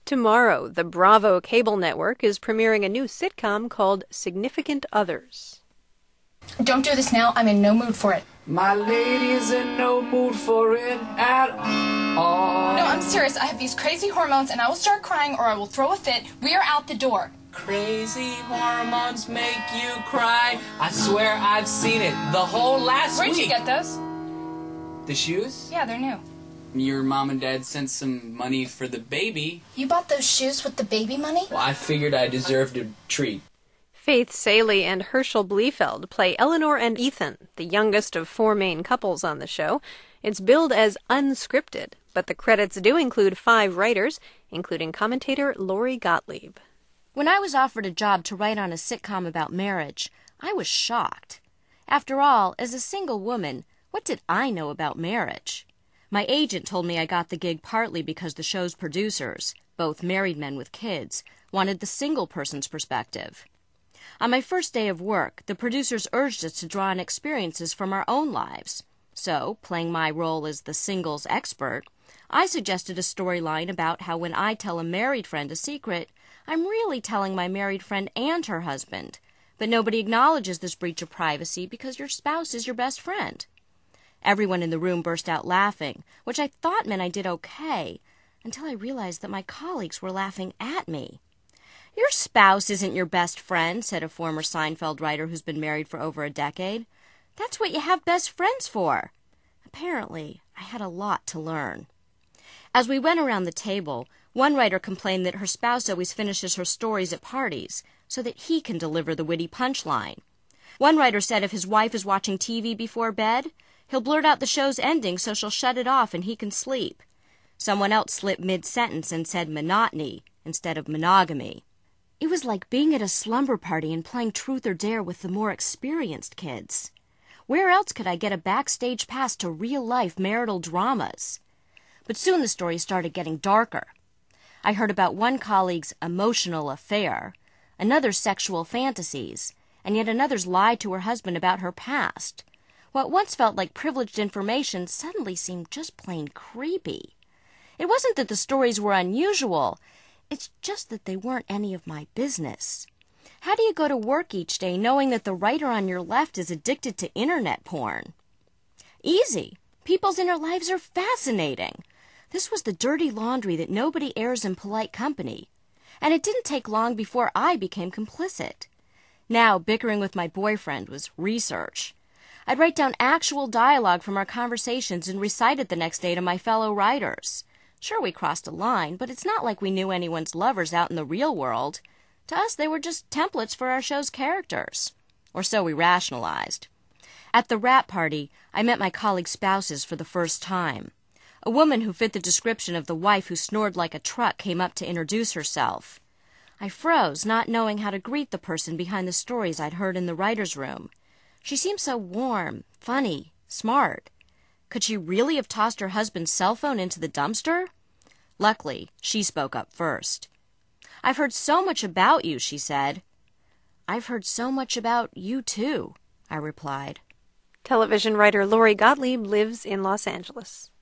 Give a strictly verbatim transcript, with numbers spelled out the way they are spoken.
Tomorrow, the Bravo cable network is premiering a new sitcom called Significant Others. Don't do this now. I'm in no mood for it. My lady is in no mood for it at all. No, I'm serious. I have these crazy hormones, and I will start crying or I will throw a fit. We are out the door. Crazy hormones make you cry. I swear I've seen it the whole last Where'd week. you get those? The shoes? Yeah, they're new. Your mom and dad sent some money for the baby. You bought those shoes with the baby money? Well, I figured I deserved a treat. Faith Salie and Herschel Bliefeld play Eleanor and Ethan, the youngest of four main couples on the show. It's billed as unscripted, but the credits do include five writers, including commentator Lori Gottlieb. When I was offered a job to write on a sitcom about marriage, I was shocked. After all, as a single woman, what did I know about marriage? My agent told me I got the gig partly because the show's producers, both married men with kids, wanted the single person's perspective. On my first day of work, the producers urged us to draw on experiences from our own lives. So, playing my role as the singles expert, I suggested a storyline about how when I tell a married friend a secret, I'm really telling my married friend and her husband. But nobody acknowledges this breach of privacy because your spouse is your best friend. Everyone in the room burst out laughing, which I thought meant I did okay, until I realized that my colleagues were laughing at me. Your spouse isn't your best friend, said a former Seinfeld writer who's been married for over a decade. That's what you have best friends for. Apparently, I had a lot to learn. As we went around the table, one writer complained that her spouse always finishes her stories at parties so that he can deliver the witty punchline. One writer said if his wife is watching T V before bed, he'll blurt out the show's ending so she'll shut it off and he can sleep. Someone else slipped mid-sentence and said monotony instead of monogamy. It was like being at a slumber party and playing Truth or Dare with the more experienced kids. Where else could I get a backstage pass to real-life marital dramas? But soon the story started getting darker. I heard about one colleague's emotional affair, another's sexual fantasies, and yet another's lie to her husband about her past. What once felt like privileged information suddenly seemed just plain creepy. It wasn't that the stories were unusual. It's just that they weren't any of my business. How do you go to work each day knowing that the writer on your left is addicted to internet porn? Easy. People's inner lives are fascinating. This was the dirty laundry that nobody airs in polite company. And it didn't take long before I became complicit. Now, bickering with my boyfriend was research. I'd write down actual dialogue from our conversations and recite it the next day to my fellow writers. Sure, we crossed a line, but it's not like we knew anyone's lovers out in the real world. To us, they were just templates for our show's characters. Or so we rationalized. At the wrap party, I met my colleagues' spouses for the first time. A woman who fit the description of the wife who snored like a truck came up to introduce herself. I froze, not knowing how to greet the person behind the stories I'd heard in the writer's room. She seemed so warm, funny, smart. Could she really have tossed her husband's cell phone into the dumpster? Luckily, she spoke up first. I've heard so much about you, she said. I've heard so much about you, too, I replied. Television writer Lori Gottlieb lives in Los Angeles.